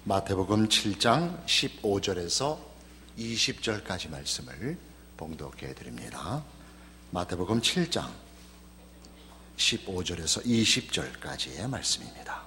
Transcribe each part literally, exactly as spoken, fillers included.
마태복음 칠 장 십오 절에서 이십 절까지 말씀을 봉독해 드립니다. 마태복음 칠 장 십오 절에서 이십 절까지의 말씀입니다.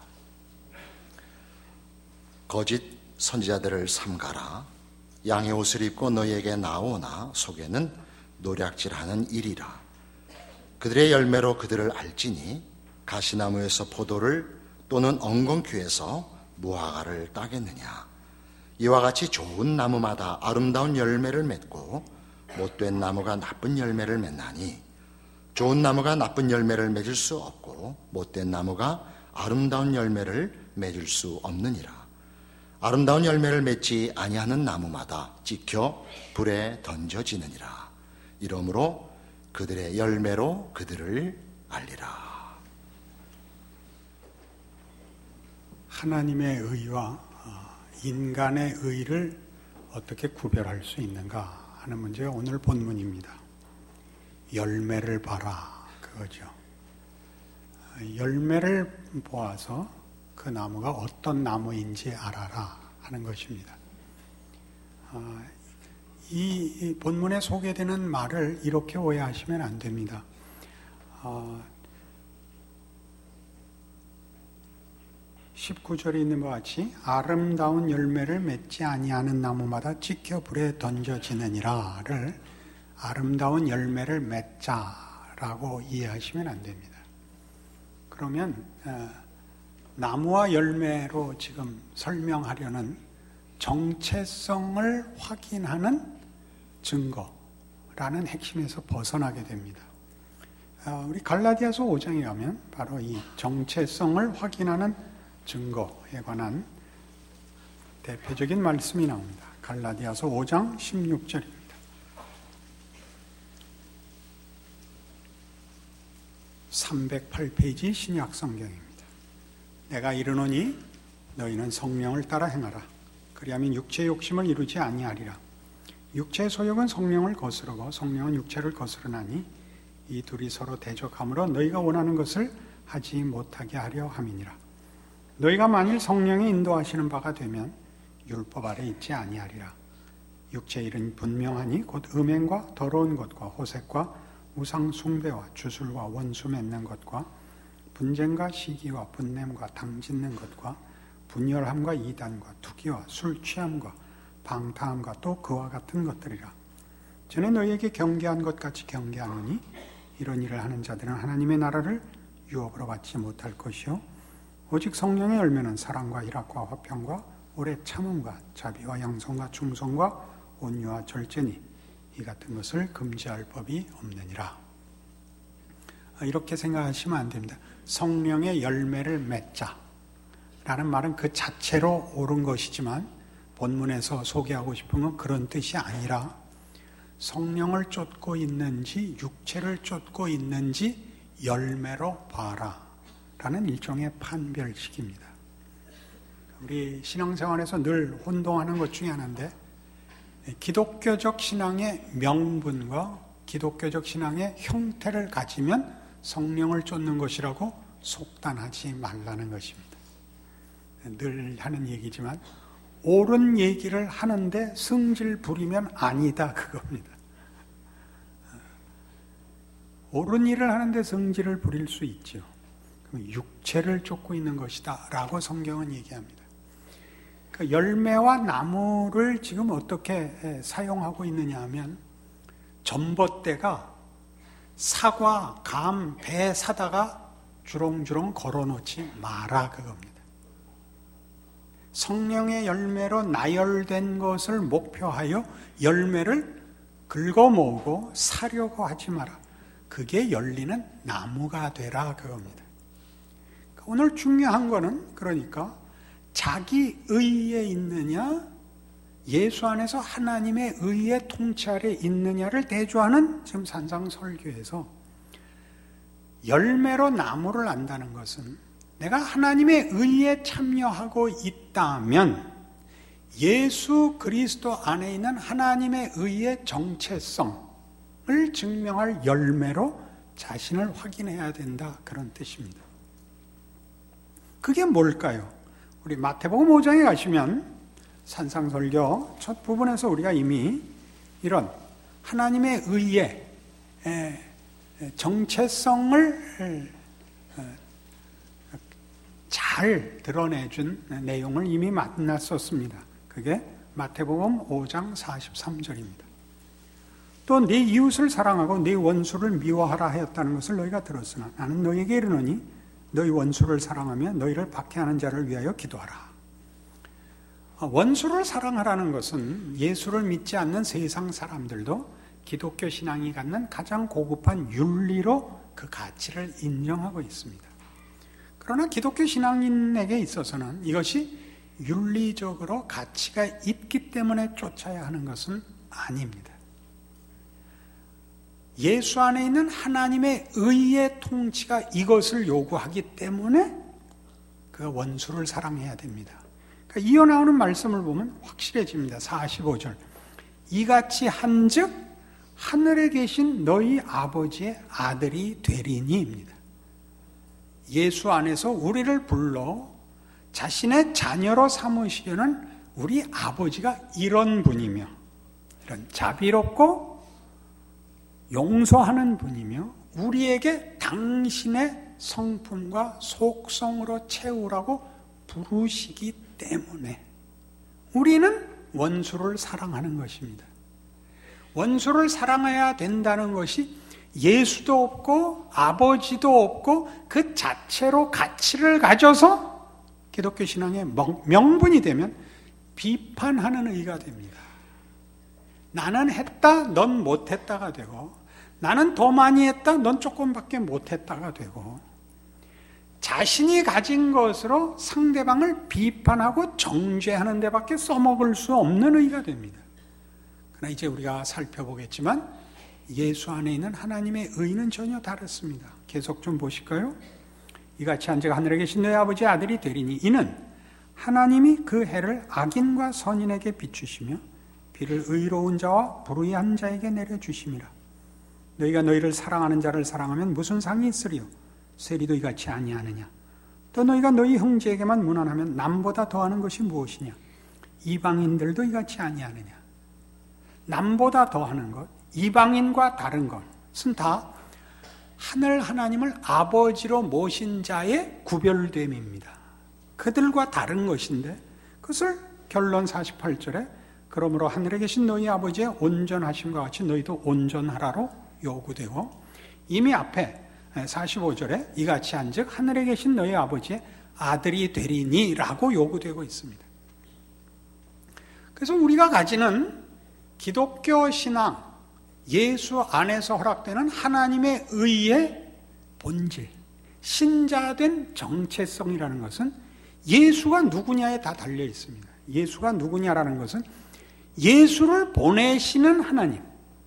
거짓 선지자들을 삼가라. 양의 옷을 입고 너희에게 나오나 속에는 노략질하는 일이라. 그들의 열매로 그들을 알지니 가시나무에서 포도를 또는 엉겅퀴에서 무화과를 따겠느냐. 이와 같이 좋은 나무마다 아름다운 열매를 맺고 못된 나무가 나쁜 열매를 맺나니 좋은 나무가 나쁜 열매를 맺을 수 없고 못된 나무가 아름다운 열매를 맺을 수 없느니라. 아름다운 열매를 맺지 아니하는 나무마다 찍혀 불에 던져지느니라. 이러므로 그들의 열매로 그들을 알리라. 하나님의 의와 인간의 의를 어떻게 구별할 수 있는가 하는 문제가 오늘 본문입니다. 열매를 봐라, 그거죠. 열매를 보아서 그 나무가 어떤 나무인지 알아라 하는 것입니다. 이 본문에 소개되는 말을 이렇게 오해하시면 안 됩니다. 십구 절에 있는 것 같이 아름다운 열매를 맺지 아니하는 나무마다 찍혀 불에 던져지느니라를 아름다운 열매를 맺자라고 이해하시면 안 됩니다. 그러면 나무와 열매로 지금 설명하려는 정체성을 확인하는 증거라는 핵심에서 벗어나게 됩니다. 우리 갈라디아서 오 장에 가면 바로 이 정체성을 확인하는 증거에 관한 대표적인 말씀이 나옵니다. 갈라디아서 오 장 십육 절입니다. 삼백팔 페이지 신약 성경입니다. 내가 이르노니 너희는 성령을 따라 행하라. 그리하면 육체의 욕심을 이루지 아니하리라. 육체의 소욕은 성령을 거스르고 성령은 육체를 거스르나니 이 둘이 서로 대적하므로 너희가 원하는 것을 하지 못하게 하려 함이니라. 너희가 만일 성령이 인도하시는 바가 되면 율법 아래 있지 아니하리라. 육체의 일은 분명하니 곧 음행과 더러운 것과 호색과 우상 숭배와 주술과 원수 맺는 것과 분쟁과 시기와 분냄과 당짓는 것과 분열함과 이단과 투기와 술 취함과 방탕함과 또 그와 같은 것들이라. 전에 너희에게 경계한 것 같이 경계하노니 이런 일을 하는 자들은 하나님의 나라를 유업으로 받지 못할 것이요 오직 성령의 열매는 사랑과 희락과 화평과 오래 참음과 자비와 양성과 충성과 온유와 절제니 이 같은 것을 금지할 법이 없느니라. 이렇게 생각하시면 안 됩니다. 성령의 열매를 맺자라는 말은 그 자체로 옳은 것이지만 본문에서 소개하고 싶은 건 그런 뜻이 아니라 성령을 쫓고 있는지 육체를 쫓고 있는지 열매로 봐라 라는 일종의 판별식입니다. 우리 신앙생활에서 늘 혼동하는 것 중에 하나인데 기독교적 신앙의 명분과 기독교적 신앙의 형태를 가지면 성령을 쫓는 것이라고 속단하지 말라는 것입니다. 늘 하는 얘기지만 옳은 얘기를 하는데 성질 부리면 아니다 그겁니다. 옳은 일을 하는데 성질을 부릴 수 있죠. 육체를 쫓고 있는 것이다 라고 성경은 얘기합니다. 그 열매와 나무를 지금 어떻게 사용하고 있느냐 하면 전봇대가 사과, 감, 배 사다가 주렁주렁 걸어놓지 마라 그겁니다. 성령의 열매로 나열된 것을 목표하여 열매를 긁어모으고 사려고 하지 마라. 그게 열리는 나무가 되라 그겁니다. 오늘 중요한 거는 그러니까 자기 의에 있느냐 예수 안에서 하나님의 의의 통치 아래 있느냐를 대조하는 지금 산상설교에서 열매로 나무를 안다는 것은 내가 하나님의 의에 참여하고 있다면 예수 그리스도 안에 있는 하나님의 의의 정체성을 증명할 열매로 자신을 확인해야 된다 그런 뜻입니다. 그게 뭘까요? 우리 마태복음 오 장에 가시면 산상설교 첫 부분에서 우리가 이미 이런 하나님의 의의 정체성을 잘 드러내준 내용을 이미 만났었습니다. 그게 마태복음 오 장 사십삼 절입니다. 또 네 이웃을 사랑하고 네 원수를 미워하라 하였다는 것을 너희가 들었으나 나는 너희에게 이르노니 너희 원수를 사랑하며 너희를 박해하는 자를 위하여 기도하라. 원수를 사랑하라는 것은 예수를 믿지 않는 세상 사람들도 기독교 신앙이 갖는 가장 고급한 윤리로 그 가치를 인정하고 있습니다. 그러나 기독교 신앙인에게 있어서는 이것이 윤리적으로 가치가 있기 때문에 쫓아야 하는 것은 아닙니다. 예수 안에 있는 하나님의 의의 통치가 이것을 요구하기 때문에 그 원수를 사랑해야 됩니다. 그러니까 이어 나오는 말씀을 보면 확실해집니다. 사십오 절 이같이 한즉 하늘에 계신 너희 아버지의 아들이 되리니입니다. 예수 안에서 우리를 불러 자신의 자녀로 삼으시려는 우리 아버지가 이런 분이며 이런 자비롭고 용서하는 분이며 우리에게 당신의 성품과 속성으로 채우라고 부르시기 때문에 우리는 원수를 사랑하는 것입니다. 원수를 사랑해야 된다는 것이 예수도 없고 아버지도 없고 그 자체로 가치를 가져서 기독교 신앙의 명분이 되면 비판하는 의가 됩니다. 나는 했다, 넌 못했다가 되고 나는 더 많이 했다, 넌 조금밖에 못했다가 되고 자신이 가진 것으로 상대방을 비판하고 정죄하는 데밖에 써먹을 수 없는 의가 됩니다. 그러나 이제 우리가 살펴보겠지만 예수 안에 있는 하나님의 의는 전혀 다릅니다. 계속 좀 보실까요? 이같이 한즉 하늘에 계신 너희 아버지의 아들이 되리니 이는 하나님이 그 해를 악인과 선인에게 비추시며 비를 의로운 자와 불의한 자에게 내려주심이라. 너희가 너희를 사랑하는 자를 사랑하면 무슨 상이 있으리요? 세리도 이같이 아니하느냐? 또 너희가 너희 형제에게만 무난하면 남보다 더하는 것이 무엇이냐? 이방인들도 이같이 아니하느냐? 남보다 더하는 것, 이방인과 다른 것은 다 하늘 하나님을 아버지로 모신 자의 구별됨입니다. 그들과 다른 것인데 그것을 결론 사십팔 절에 그러므로 하늘에 계신 너희 아버지의 온전하심과 같이 너희도 온전하라로 요구되고 이미 앞에 사십오 절에 이같이 한즉 하늘에 계신 너희 아버지의 아들이 되리니 라고 요구되고 있습니다. 그래서 우리가 가지는 기독교 신앙, 예수 안에서 허락되는 하나님의 의의 본질, 신자된 정체성이라는 것은 예수가 누구냐에 다 달려 있습니다. 예수가 누구냐라는 것은 예수를 보내시는 하나님,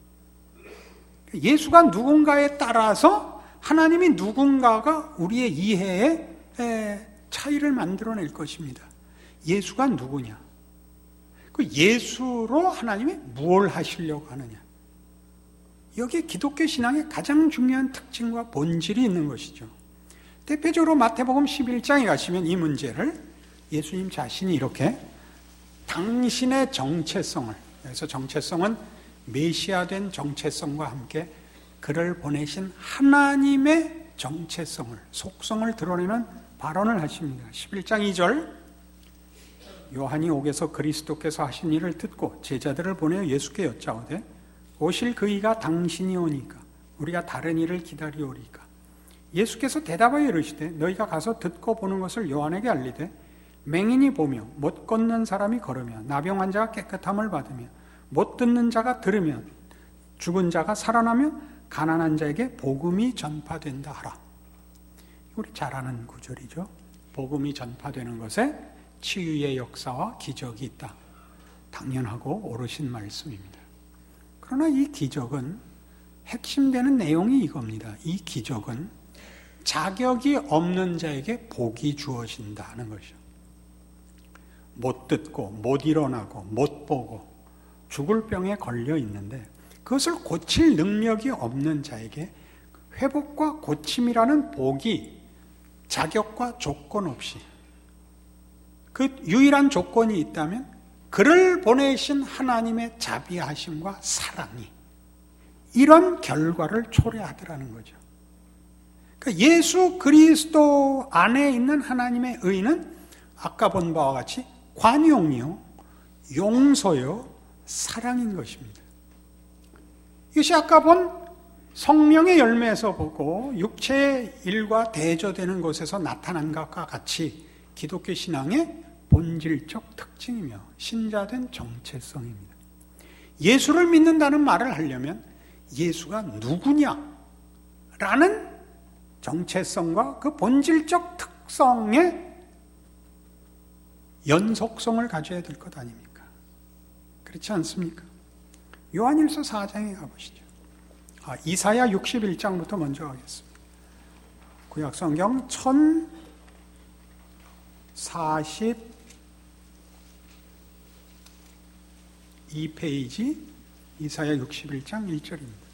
예수가 누군가에 따라서 하나님이 누군가가 우리의 이해에 차이를 만들어낼 것입니다. 예수가 누구냐? 그 예수로 하나님이 무엇을 하시려고 하느냐? 여기에 기독교 신앙의 가장 중요한 특징과 본질이 있는 것이죠. 대표적으로 마태복음 십일 장에 가시면 이 문제를 예수님 자신이 이렇게 당신의 정체성을, 그래서 정체성은 메시아된 정체성과 함께 그를 보내신 하나님의 정체성을, 속성을 드러내는 발언을 하십니다. 십일 장 이 절 요한이 옥에서 그리스도께서 하신 일을 듣고 제자들을 보내어 예수께 여짜오되 오실 그 이가 당신이 오니까 우리가 다른 일을 기다리오리까. 예수께서 대답하여 이르시되 너희가 가서 듣고 보는 것을 요한에게 알리되 맹인이 보며 못 걷는 사람이 걸으며 나병 환자가 깨끗함을 받으며 못 듣는 자가 들으며 죽은 자가 살아나며 가난한 자에게 복음이 전파된다 하라. 우리 잘 아는 구절이죠. 복음이 전파되는 것에 치유의 역사와 기적이 있다. 당연하고 옳으신 말씀입니다. 그러나 이 기적은 핵심되는 내용이 이겁니다. 이 기적은 자격이 없는 자에게 복이 주어진다는 것이죠. 못 듣고 못 일어나고 못 보고 죽을 병에 걸려 있는데 그것을 고칠 능력이 없는 자에게 회복과 고침이라는 복이 자격과 조건 없이 그 유일한 조건이 있다면 그를 보내신 하나님의 자비하심과 사랑이 이런 결과를 초래하더라는 거죠. 그러니까 예수 그리스도 안에 있는 하나님의 의는 아까 본 바와 같이 관용이요, 용서요, 사랑인 것입니다. 이것이 아까 본 성령의 열매에서 보고 육체의 일과 대조되는 곳에서 나타난 것과 같이 기독교 신앙의 본질적 특징이며 신자된 정체성입니다. 예수를 믿는다는 말을 하려면 예수가 누구냐라는 정체성과 그 본질적 특성의 연속성을 가져야 될 것 아닙니까? 그렇지 않습니까? 요한일서 사 장에 가보시죠. 아, 이사야 육십일 장부터 먼저 하겠습니다. 구약성경 천사십이 페이지 이사야 육십일 장 일 절입니다.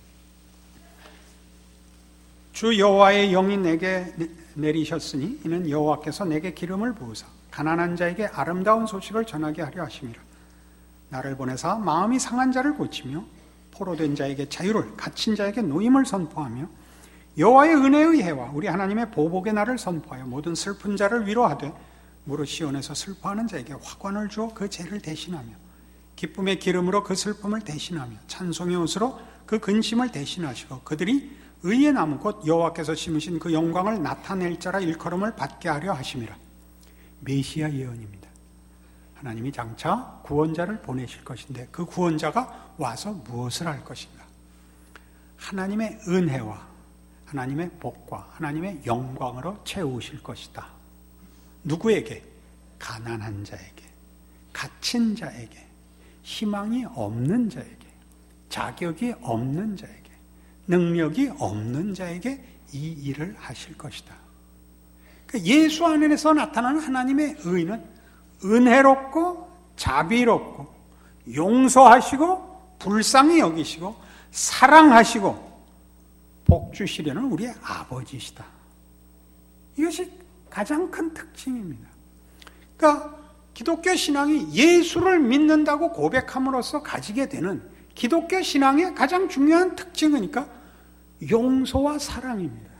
주 여호와의 영이 내게 내리셨으니 이는 여호와께서 내게 기름을 부으사 가난한 자에게 아름다운 소식을 전하게 하려 하심이라. 나를 보내사 마음이 상한 자를 고치며 포로된 자에게 자유를, 갇힌 자에게 노임을 선포하며 여호와의 은혜의 해와 우리 하나님의 보복의 날을 선포하여 모든 슬픈 자를 위로하되 무릇 시온에서 슬퍼하는 자에게 화관을 주어 그 죄를 대신하며 기쁨의 기름으로 그 슬픔을 대신하며 찬송의 옷으로 그 근심을 대신하시고 그들이 의의 나무 곧 여호와께서 심으신 그 영광을 나타낼 자라 일컬음을 받게 하려 하심이라. 메시아 예언입니다. 하나님이 장차 구원자를 보내실 것인데 그 구원자가 와서 무엇을 할 것인가? 하나님의 은혜와 하나님의 복과 하나님의 영광으로 채우실 것이다. 누구에게? 가난한 자에게, 갇힌 자에게, 희망이 없는 자에게, 자격이 없는 자에게, 능력이 없는 자에게 이 일을 하실 것이다. 예수 안에서 나타나는 하나님의 의는 은혜롭고 자비롭고 용서하시고 불쌍히 여기시고 사랑하시고 복 주시려는 우리의 아버지시다. 이것이 가장 큰 특징입니다. 그러니까 기독교 신앙이 예수를 믿는다고 고백함으로써 가지게 되는 기독교 신앙의 가장 중요한 특징이니까 용서와 사랑입니다.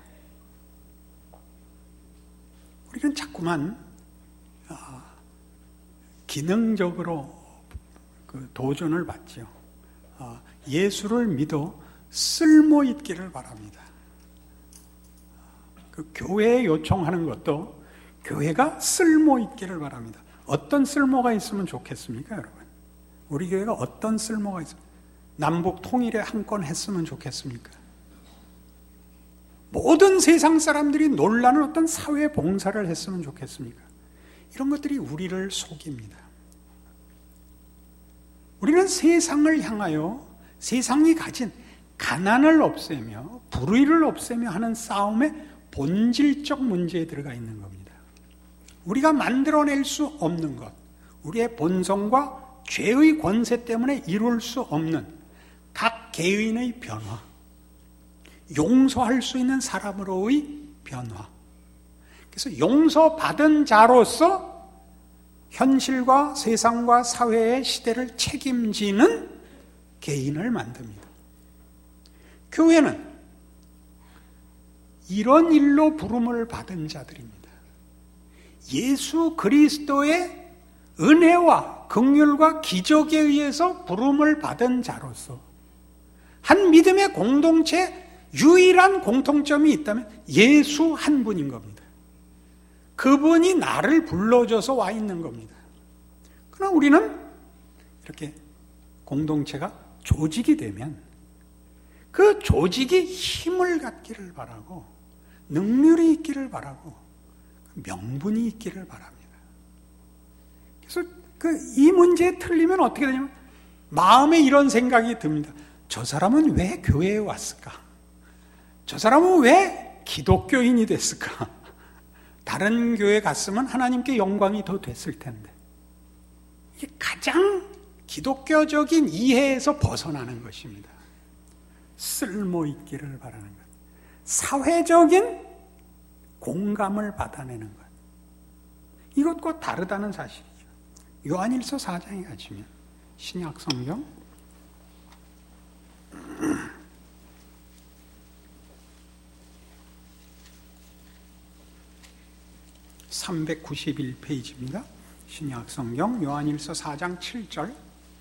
우리는 자꾸만 기능적으로 그 도전을 받죠. 예수를 믿어 쓸모 있기를 바랍니다. 그 교회에 요청하는 것도 교회가 쓸모 있기를 바랍니다. 어떤 쓸모가 있으면 좋겠습니까, 여러분? 우리 교회가 어떤 쓸모가 있으면 남북 통일에 한 건 했으면 좋겠습니까? 모든 세상 사람들이 놀라는 어떤 사회 봉사를 했으면 좋겠습니까? 이런 것들이 우리를 속입니다. 우리는 세상을 향하여 세상이 가진 가난을 없애며 불의를 없애며 하는 싸움의 본질적 문제에 들어가 있는 겁니다. 우리가 만들어낼 수 없는 것, 우리의 본성과 죄의 권세 때문에 이룰 수 없는 각 개인의 변화, 용서할 수 있는 사람으로의 변화. 그래서 용서받은 자로서 현실과 세상과 사회의 시대를 책임지는 개인을 만듭니다. 교회는 이런 일로 부름을 받은 자들입니다. 예수 그리스도의 은혜와 긍휼과 기적에 의해서 부름을 받은 자로서 한 믿음의 공동체 유일한 공통점이 있다면 예수 한 분인 겁니다. 그분이 나를 불러줘서 와 있는 겁니다. 그러나 우리는 이렇게 공동체가 조직이 되면 그 조직이 힘을 갖기를 바라고 능률이 있기를 바라고 명분이 있기를 바랍니다. 그래서 그 이 문제에 틀리면 어떻게 되냐면 마음에 이런 생각이 듭니다. 저 사람은 왜 교회에 왔을까? 저 사람은 왜 기독교인이 됐을까? 다른 교회 갔으면 하나님께 영광이 더 됐을 텐데. 이게 가장 기독교적인 이해에서 벗어나는 것입니다. 쓸모 있기를 바라는 것. 사회적인 공감을 받아내는 것. 이것과 다르다는 사실이죠. 요한일서 사 장에 가시면 신약 성경 삼백구십일 페이지입니다. 신약 성경 요한일서 사 장 칠 절.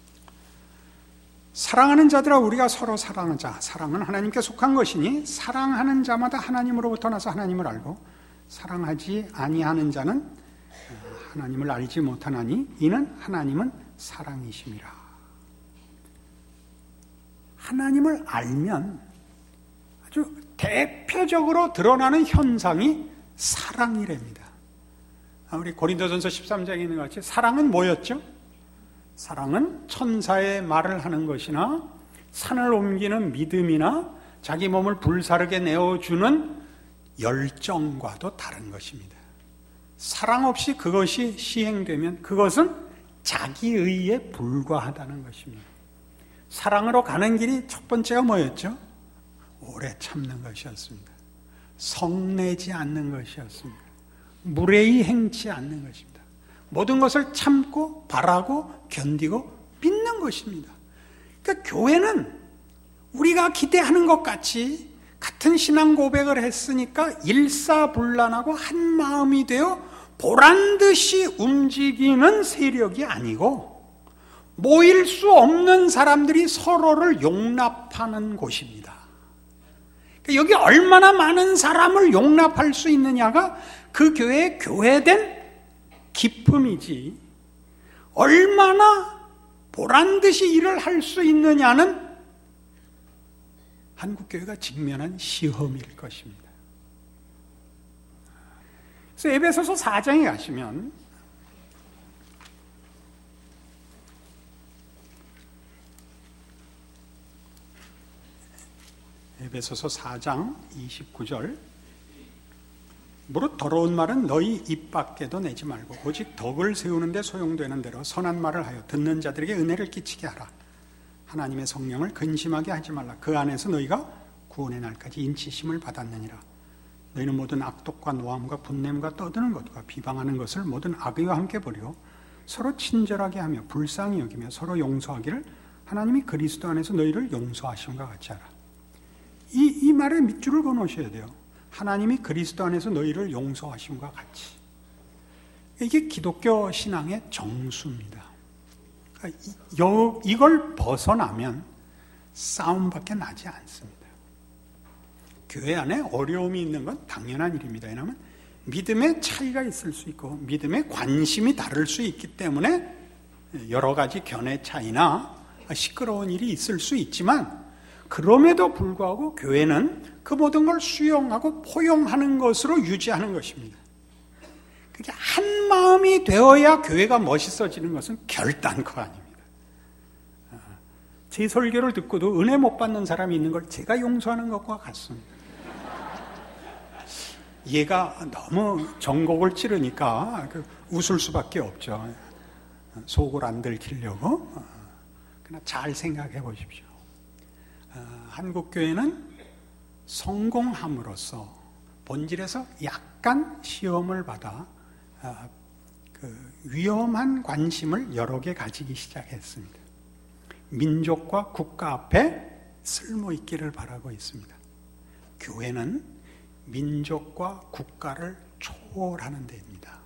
사랑하는 자들아 우리가 서로 사랑하자. 사랑은 하나님께 속한 것이니 사랑하는 자마다 하나님으로부터 나서 하나님을 알고 사랑하지 아니하는 자는 하나님을 알지 못하나니 이는 하나님은 사랑이심이라. 하나님을 알면 아주 대표적으로 드러나는 현상이 사랑이랍니다. 우리 고린도전서 십삼 장에 있는 것 같이 사랑은 뭐였죠? 사랑은 천사의 말을 하는 것이나 산을 옮기는 믿음이나 자기 몸을 불사르게 내어주는 열정과도 다른 것입니다. 사랑 없이 그것이 시행되면 그것은 자기의에 불과하다는 것입니다. 사랑으로 가는 길이 첫 번째가 뭐였죠? 오래 참는 것이었습니다. 성내지 않는 것이었습니다. 무례히 행치 않는 것입니다. 모든 것을 참고 바라고 견디고 믿는 것입니다. 그러니까 교회는 우리가 기대하는 것 같이 같은 신앙 고백을 했으니까 일사불란하고 한 마음이 되어 보란듯이 움직이는 세력이 아니고 모일 수 없는 사람들이 서로를 용납하는 곳입니다. 그러니까 여기 얼마나 많은 사람을 용납할 수 있느냐가 그 교회의 교회된 기쁨이지 얼마나 보란듯이 일을 할 수 있느냐는 한국교회가 직면한 시험일 것입니다. 그래서 에베소서 사 장에 가시면 에베소서 사 장 이십구 절 무릇 더러운 말은 너희 입 밖에도 내지 말고 오직 덕을 세우는 데 소용되는 대로 선한 말을 하여 듣는 자들에게 은혜를 끼치게 하라. 하나님의 성령을 근심하게 하지 말라. 그 안에서 너희가 구원의 날까지 인치심을 받았느니라. 너희는 모든 악독과 노함과 분냄과 떠드는 것과 비방하는 것을 모든 악의와 함께 버리고 서로 친절하게 하며 불쌍히 여기며 서로 용서하기를 하나님이 그리스도 안에서 너희를 용서하심과 같이 하라. 이, 이 말에 밑줄을 그어놓으셔야 돼요. 하나님이 그리스도 안에서 너희를 용서하심과 같이. 이게 기독교 신앙의 정수입니다. 그러니까 이, 이걸 벗어나면 싸움밖에 나지 않습니다. 교회 안에 어려움이 있는 건 당연한 일입니다. 왜냐하면 믿음의 차이가 있을 수 있고 믿음의 관심이 다를 수 있기 때문에 여러 가지 견해 차이나 시끄러운 일이 있을 수 있지만 그럼에도 불구하고 교회는 그 모든 걸 수용하고 포용하는 것으로 유지하는 것입니다. 그게 한 마음이 되어야 교회가 멋있어지는 것은 결단코 아닙니다. 제 설교를 듣고도 은혜 못 받는 사람이 있는 걸 제가 용서하는 것과 같습니다. 얘가 너무 정곡을 치르니까 웃을 수밖에 없죠. 속을 안 들키려고. 그러나 잘 생각해 보십시오. 한국교회는 성공함으로써 본질에서 약간 시험을 받아 그 위험한 관심을 여러 개 가지기 시작했습니다. 민족과 국가 앞에 쓸모있기를 바라고 있습니다. 교회는 민족과 국가를 초월하는 데입니다.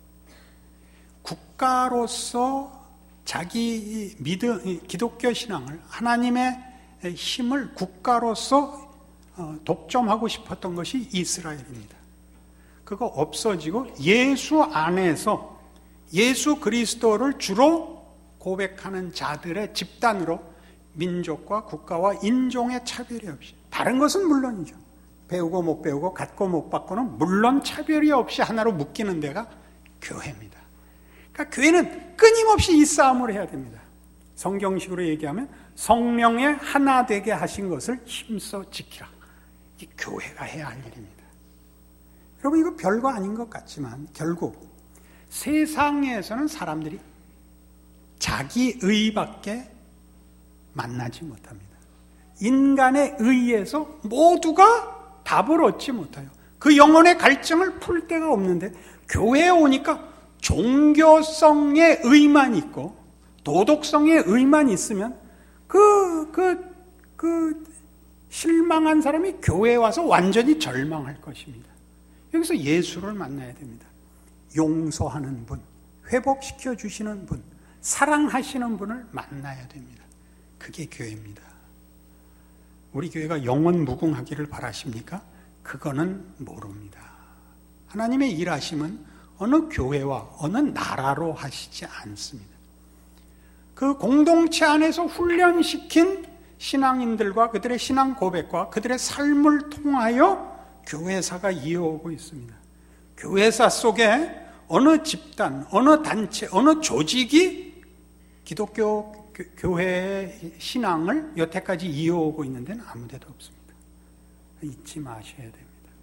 국가로서 자기 믿음, 기독교 신앙을 하나님의 힘을 국가로서 독점하고 싶었던 것이 이스라엘입니다. 그거 없어지고 예수 안에서 예수 그리스도를 주로 고백하는 자들의 집단으로 민족과 국가와 인종의 차별이 없이, 다른 것은 물론이죠. 배우고 못 배우고 갖고 못 받고는 물론 차별이 없이 하나로 묶이는 데가 교회입니다. 그러니까 교회는 끊임없이 이 싸움을 해야 됩니다. 성경식으로 얘기하면 성령의 하나 되게 하신 것을 힘써 지키라. 이 교회가 해야 할 일입니다. 여러분, 이거 별거 아닌 것 같지만 결국 세상에서는 사람들이 자기 의밖에 만나지 못합니다. 인간의 의에서 모두가 답을 얻지 못해요. 그 영혼의 갈증을 풀 데가 없는데 교회에 오니까 종교성의 의만 있고 도덕성의 의만 있으면 그, 그, 그 실망한 사람이 교회에 와서 완전히 절망할 것입니다. 여기서 예수를 만나야 됩니다. 용서하는 분, 회복시켜 주시는 분, 사랑하시는 분을 만나야 됩니다. 그게 교회입니다. 우리 교회가 영원 무궁하기를 바라십니까? 그거는 모릅니다. 하나님의 일하심은 어느 교회와 어느 나라로 하시지 않습니다. 그 공동체 안에서 훈련시킨 신앙인들과 그들의 신앙 고백과 그들의 삶을 통하여 교회사가 이어오고 있습니다. 교회사 속에 어느 집단, 어느 단체, 어느 조직이 기독교 교회의 신앙을 여태까지 이어오고 있는 데는 아무 데도 없습니다. 잊지 마셔야 됩니다.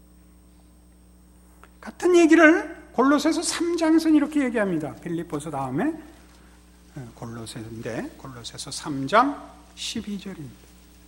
같은 얘기를 골로새서 삼 장에서는 이렇게 얘기합니다. 빌립보서 다음에 골로새인데 골로새서 삼 장 십이 절입니다.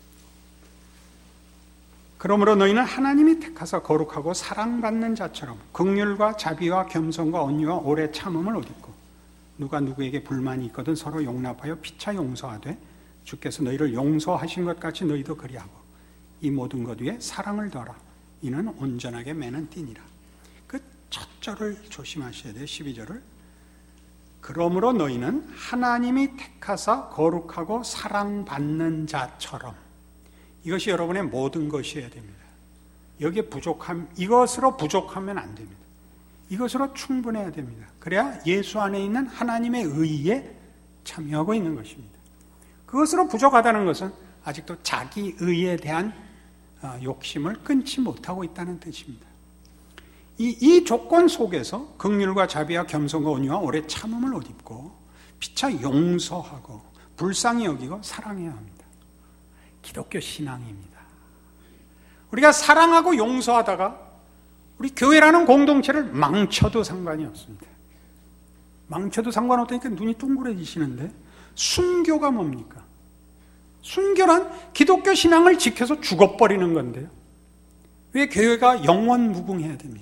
그러므로 너희는 하나님이 택하사 거룩하고 사랑받는 자처럼 긍휼과 자비와 겸손과 온유와 오래 참음을 얻고 누가 누구에게 불만이 있거든 서로 용납하여 피차 용서하되 주께서 너희를 용서하신 것 같이 너희도 그리하고 이 모든 것 위에 사랑을 더하라. 이는 온전하게 매는 띠니라. 그 첫 절을 조심하셔야 돼요. 십이 절을. 그러므로 너희는 하나님이 택하사 거룩하고 사랑받는 자처럼. 이것이 여러분의 모든 것이어야 됩니다. 여기에 부족함, 이것으로 부족하면 안 됩니다. 이것으로 충분해야 됩니다. 그래야 예수 안에 있는 하나님의 의에 참여하고 있는 것입니다. 그것으로 부족하다는 것은 아직도 자기 의에 대한 욕심을 끊지 못하고 있다는 뜻입니다. 이, 이 조건 속에서 긍휼과 자비와 겸손과 온유와 오래 참음을 옷 입고 피차 용서하고 불쌍히 여기고 사랑해야 합니다. 기독교 신앙입니다. 우리가 사랑하고 용서하다가 우리 교회라는 공동체를 망쳐도 상관이 없습니다. 망쳐도 상관없다니까 눈이 동그래지시는데 순교가 뭡니까? 순교란 기독교 신앙을 지켜서 죽어버리는 건데요. 왜 교회가 영원 무궁해야 됩니까?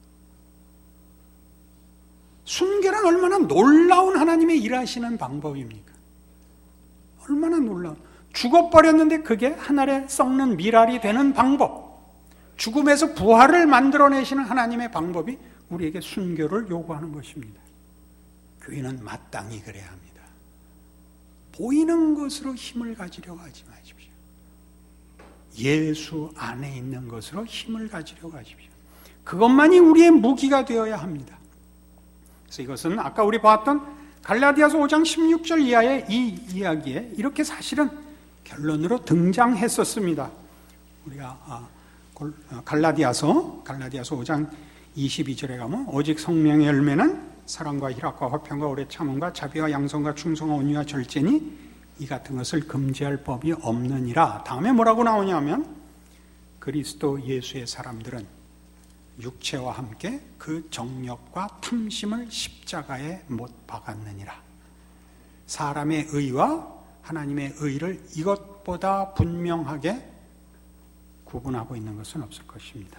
순교란 얼마나 놀라운 하나님의 일하시는 방법입니까? 얼마나 놀라운, 죽어버렸는데 그게 하늘에 썩는 미랄이 되는 방법, 죽음에서 부활을 만들어내시는 하나님의 방법이 우리에게 순교를 요구하는 것입니다. 교회는 마땅히 그래야 합니다. 보이는 것으로 힘을 가지려고 하지 마십시오. 예수 안에 있는 것으로 힘을 가지려고 하십시오. 그것만이 우리의 무기가 되어야 합니다. 그래서 이것은 아까 우리 봤던 갈라디아서 오 장 십육 절 이하의 이 이야기에 이렇게 사실은 결론으로 등장했었습니다. 우리가 갈라디아서 갈라디아서 오 장 이십이 절에 가면 오직 성령의 열매는 사랑과 희락과 화평과 오래 참음과 자비와 양선과 충성과 온유와 절제니 이 같은 것을 금지할 법이 없느니라. 다음에 뭐라고 나오냐면 그리스도 예수의 사람들은 육체와 함께 그 정욕과 탐심을 십자가에 못 박았느니라. 사람의 의와 하나님의 의를 이것보다 분명하게 구분하고 있는 것은 없을 것입니다.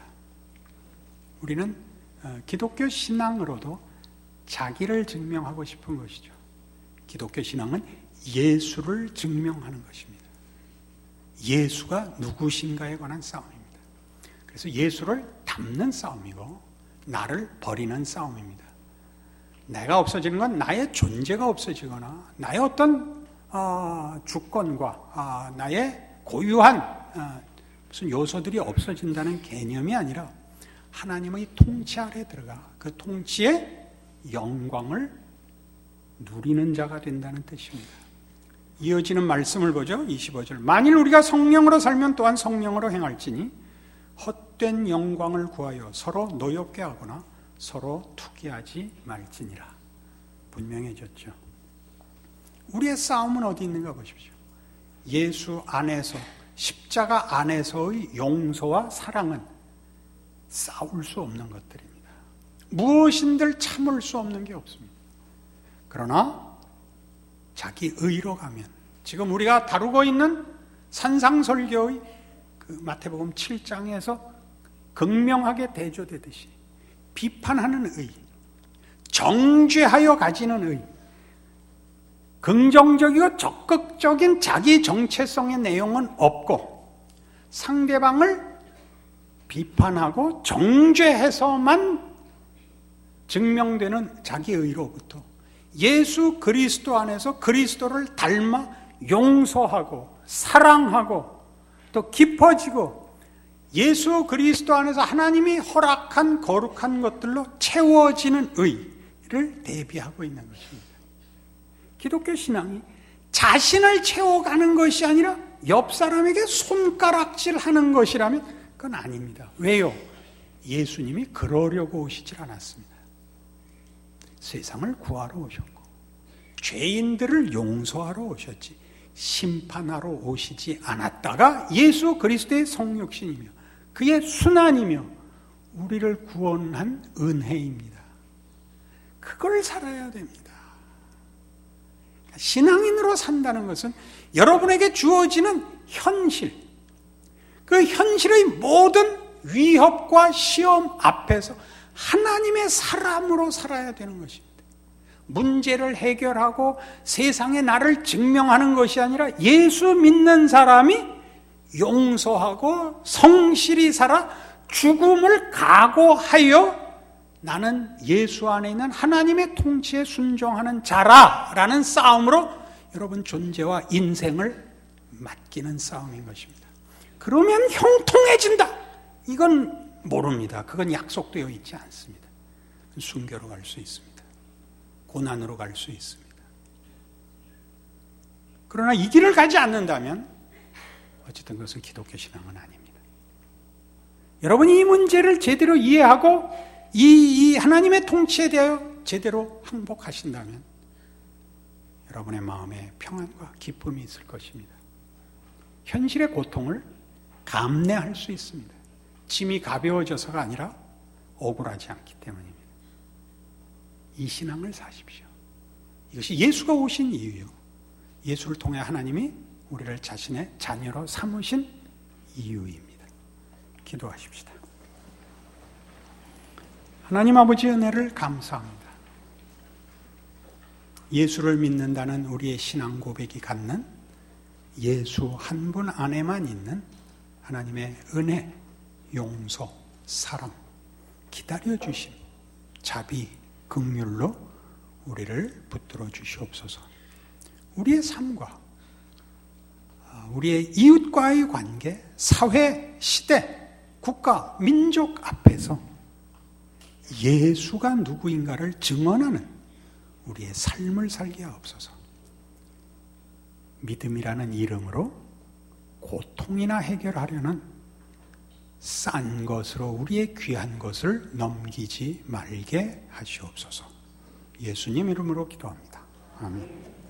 우리는 기독교 신앙으로도 자기를 증명하고 싶은 것이죠. 기독교 신앙은 예수를 증명하는 것입니다. 예수가 누구신가에 관한 싸움입니다. 그래서 예수를 닮는 싸움이고 나를 버리는 싸움입니다. 내가 없어지는 건 나의 존재가 없어지거나 나의 어떤 어, 주권과 어, 나의 고유한 어, 무슨 요소들이 없어진다는 개념이 아니라 하나님의 통치 아래 들어가 그 통치의 영광을 누리는 자가 된다는 뜻입니다. 이어지는 말씀을 보죠. 이십오 절. 만일 우리가 성령으로 살면 또한 성령으로 행할지니 헛된 영광을 구하여 서로 노엽게 하거나 서로 투기하지 말지니라. 분명해졌죠. 우리의 싸움은 어디 있는가 보십시오. 예수 안에서, 십자가 안에서의 용서와 사랑은 싸울 수 없는 것들입니다. 무엇인들 참을 수 없는 게 없습니다. 그러나 자기 의로 가면, 지금 우리가 다루고 있는 산상설교의 그 마태복음 칠 장에서 극명하게 대조되듯이 비판하는 의, 정죄하여 가지는 의, 긍정적이고 적극적인 자기 정체성의 내용은 없고 상대방을 비판하고 정죄해서만 증명되는 자기의로부터 예수 그리스도 안에서 그리스도를 닮아 용서하고 사랑하고 또 깊어지고 예수 그리스도 안에서 하나님이 허락한 거룩한 것들로 채워지는 의를 대비하고 있는 것입니다. 기독교 신앙이 자신을 채워가는 것이 아니라 옆 사람에게 손가락질하는 것이라면 그건 아닙니다. 왜요? 예수님이 그러려고 오시질 않았습니다. 세상을 구하러 오셨고 죄인들을 용서하러 오셨지 심판하러 오시지 않았다가 예수 그리스도의 성육신이며 그의 순환이며 우리를 구원한 은혜입니다. 그걸 살아야 됩니다. 신앙인으로 산다는 것은 여러분에게 주어지는 현실, 그 현실의 모든 위협과 시험 앞에서 하나님의 사람으로 살아야 되는 것입니다. 문제를 해결하고 세상에 나를 증명하는 것이 아니라 예수 믿는 사람이 용서하고 성실히 살아 죽음을 각오하여 나는 예수 안에 있는 하나님의 통치에 순종하는 자라라는 싸움으로 여러분 존재와 인생을 맡기는 싸움인 것입니다. 그러면 형통해진다. 이건 모릅니다. 그건 약속되어 있지 않습니다. 순교로 갈 수 있습니다. 고난으로 갈 수 있습니다. 그러나 이 길을 가지 않는다면 어쨌든 그것은 기독교 신앙은 아닙니다. 여러분이 이 문제를 제대로 이해하고 이, 이 하나님의 통치에 대하여 제대로 항복하신다면 여러분의 마음에 평안과 기쁨이 있을 것입니다. 현실의 고통을 감내할 수 있습니다. 짐이 가벼워져서가 아니라 억울하지 않기 때문입니다. 이 신앙을 사십시오. 이것이 예수가 오신 이유요. 예수를 통해 하나님이 우리를 자신의 자녀로 삼으신 이유입니다. 기도하십시다. 하나님 아버지 은혜를 감사합니다. 예수를 믿는다는 우리의 신앙 고백이 갖는 예수 한 분 안에만 있는 하나님의 은혜, 용서, 사랑, 기다려주심, 자비, 긍휼로 우리를 붙들어 주시옵소서. 우리의 삶과 우리의 이웃과의 관계, 사회, 시대, 국가, 민족 앞에서 예수가 누구인가를 증언하는 우리의 삶을 살게 하옵소서. 믿음이라는 이름으로 고통이나 해결하려는 싼 것으로 우리의 귀한 것을 넘기지 말게 하시옵소서. 예수님 이름으로 기도합니다. 아멘.